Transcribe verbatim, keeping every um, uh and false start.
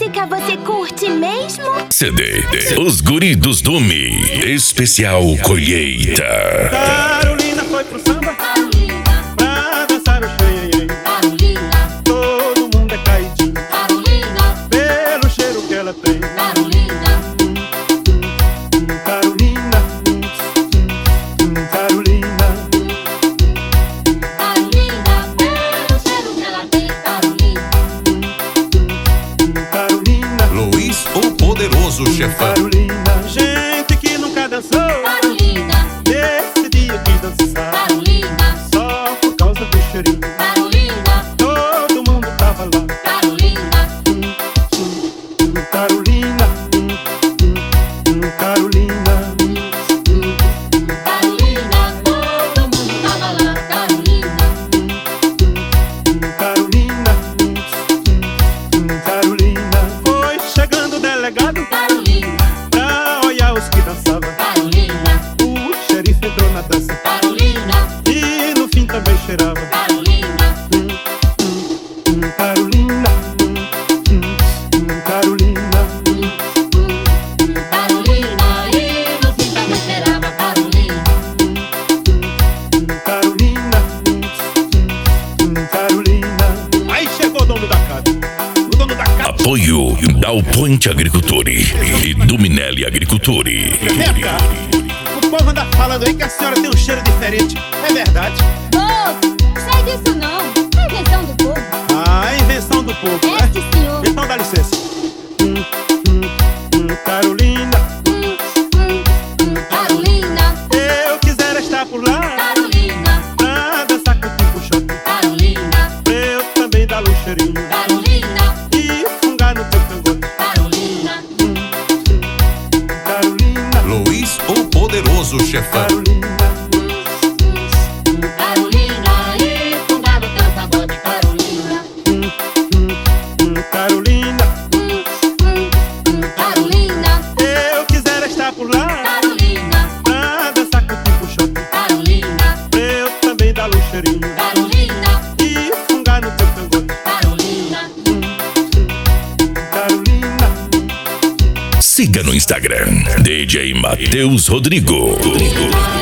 música você curte mesmo? C D Os Guri dos Dume, especial colheita. Carolina foi pro samba Carolina, pra dançar o xenhenhen. Carolina, Todo mundo é caidinho Carolina, pelo cheiro que ela tem. Carolina, Carolina, Carolina, Carolina, pelo cheiro que ela tem. Carolina, Carolina, Luiz, o poderoso chefão. Carolina. Gente que nunca dançou Carolina, nesse dia quis dançar Carolina, só por causa do cheirinho. Carolina, Todo mundo tava lá. Carolina, Carolina, Carolina, Carolina, todo mundo tava lá. Carolina, Carolina, Carolina. Foi chegando o delegado Carolina, pra olhar os que dançavam. Carolina, O xerife entrou na dança Carolina, e no fim também cheirava. Carolina, Carolina, Carolina, Carolina, e no fim também cheirava. Carolina, Carolina, Carolina. Aí chegou o dono da casa. O dono da casa. Apoio Dow Point Agricultori e Duminelli Agricultori. Vem cá. O povo anda falando aí que a senhora tem um cheiro diferente. É verdade? moço, sai disso não, é invenção do povo. Ah, invenção do povo, É, né? sim, senhor. Então dá licença. Carolina, Hum, hum, hum, Carolina, eu quisera estar por lá Carolina, pra dançar com o tipo choque. Carolina, Pra eu também dar um cheirinho Carolina, e fungar no teu cangote. Carolina, Carolina, Luiz, o poderoso chefão. Carolina, Carolina, e fungar no teu pagode. Carolina, Carolina, Carolina, eu quisera estar por lá Carolina, pra dançar com o tipo choque. Carolina, Pra eu também dar um cheirinho Carolina, e fungar no teu cangote. Carolina. Carolina, Siga no Instagram D J Matheus Rodrigo.